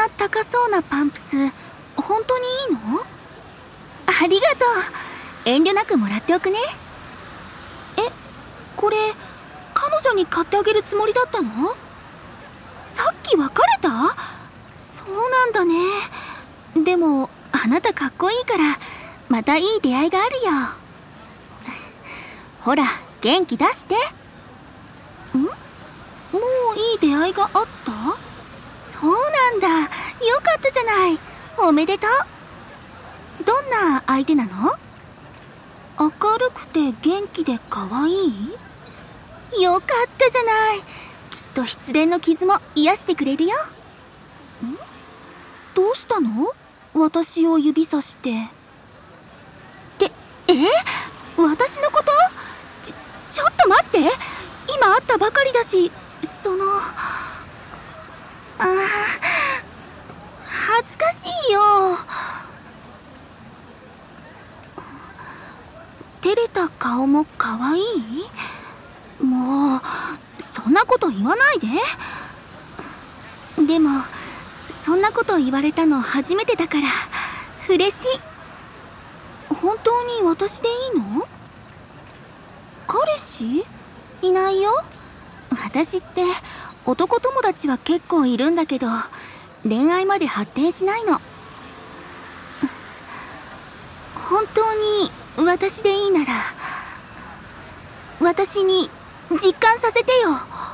な高そうなパンプス、本当にいいの？ありがとう。遠慮なくもらっておくね。これ彼女に買ってあげるつもりだったの？さっき別れた？そうなんだね。でもあなたかっこいいからまたいい出会いがあるよ。ほら元気出して。もういい出会いがあった？そうなんだ。よかったじゃない。おめでとう。どんな相手なの？明るくて元気で可愛い？よかったじゃない。きっと失恋の傷も癒してくれるよ。どうしたの？私を指さして。私のこと？ちょっと待って。今会ったばかりだし、恥ずかしいよ。照れた顔も可愛い？もうそんなこと言わないで。でもそんなこと言われたの初めてだから嬉しい。本当に私でいいの？彼氏？いないよ。私って男友達は結構いるんだけど恋愛まで発展しないの。本当に私でいいなら私に実感させてよ。